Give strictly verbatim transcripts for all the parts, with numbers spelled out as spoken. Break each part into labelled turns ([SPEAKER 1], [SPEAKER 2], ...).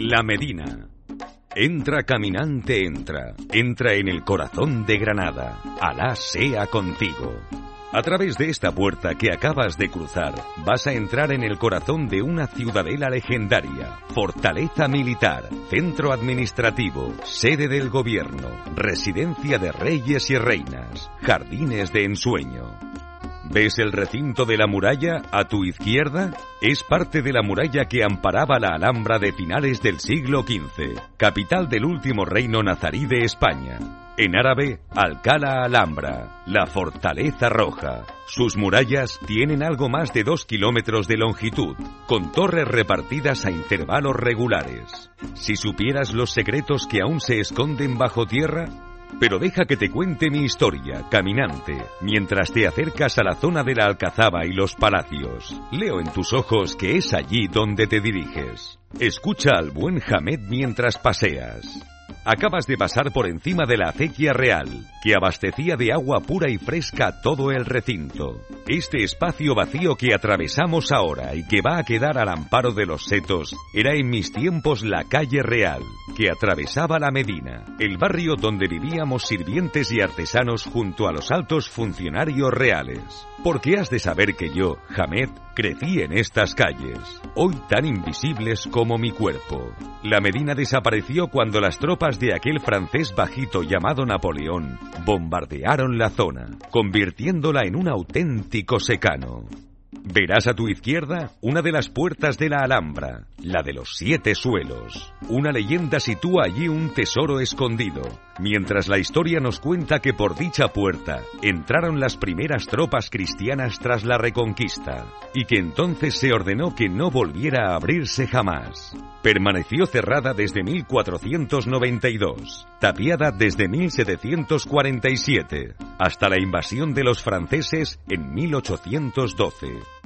[SPEAKER 1] La Medina. Entra, caminante, entra. Entra en el corazón de Granada. Alá sea contigo. A través de esta puerta que acabas de cruzar, vas a entrar en el corazón de una ciudadela legendaria, fortaleza militar, centro administrativo, sede del gobierno, residencia de reyes y reinas, jardines de ensueño. ¿Ves el recinto de la muralla a tu izquierda? Es parte de la muralla que amparaba la Alhambra de finales del siglo quince, capital del último reino nazarí de España. En árabe, Alcalá Alhambra, la Fortaleza Roja. Sus murallas tienen algo más de dos kilómetros de longitud, con torres repartidas a intervalos regulares. Si supieras los secretos que aún se esconden bajo tierra... Pero deja que te cuente mi historia, caminante, mientras te acercas a la zona de la Alcazaba y los palacios. Leo en tus ojos que es allí donde te diriges. Escucha al buen Hamed mientras paseas. Acabas de pasar por encima de la acequia real, que abastecía de agua pura y fresca todo el recinto. Este espacio vacío que atravesamos ahora y que va a quedar al amparo de los setos, era en mis tiempos la calle real, que atravesaba la Medina, el barrio donde vivíamos sirvientes y artesanos junto a los altos funcionarios reales. Porque has de saber que yo, Hamed, crecí en estas calles, hoy tan invisibles como mi cuerpo. La Medina desapareció cuando las tropas de aquel francés bajito llamado Napoleón bombardearon la zona, convirtiéndola en un auténtico secano. Verás a tu izquierda una de las puertas de la Alhambra, la de los siete suelos. Una leyenda sitúa allí un tesoro escondido, mientras la historia nos cuenta que por dicha puerta entraron las primeras tropas cristianas tras la Reconquista, y que entonces se ordenó que no volviera a abrirse jamás. Permaneció cerrada desde mil cuatrocientos noventa y dos, tapiada desde mil setecientos cuarenta y siete, hasta la invasión de los franceses en mil ochocientos doce.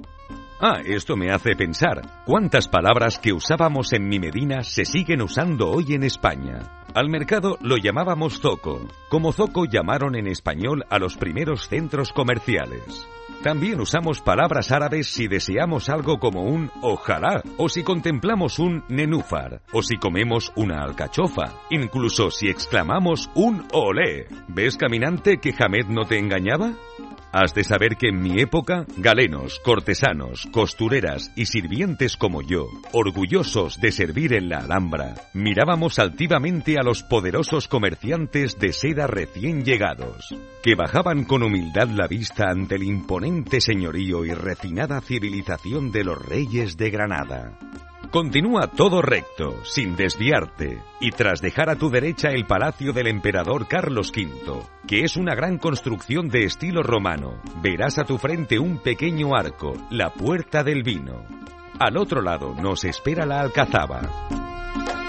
[SPEAKER 1] Ah, esto me hace pensar, ¿cuántas palabras que usábamos en mi Medina se siguen usando hoy en España? Al mercado lo llamábamos zoco, como zoco llamaron en español a los primeros centros comerciales. También usamos palabras árabes si deseamos algo como un ojalá, o si contemplamos un nenúfar, o si comemos una alcachofa, incluso si exclamamos un olé. ¿Ves, caminante, que Hamed no te engañaba? Has de saber que en mi época, galenos, cortesanos, costureras y sirvientes como yo, orgullosos de servir en la Alhambra, mirábamos altivamente a los poderosos comerciantes de seda recién llegados, que bajaban con humildad la vista ante el imponente señorío y refinada civilización de los reyes de Granada. Continúa todo recto, sin desviarte, y tras dejar a tu derecha el palacio del emperador Carlos quinto, que es una gran construcción de estilo romano, verás a tu frente un pequeño arco, la Puerta del Vino. Al otro lado nos espera la Alcazaba.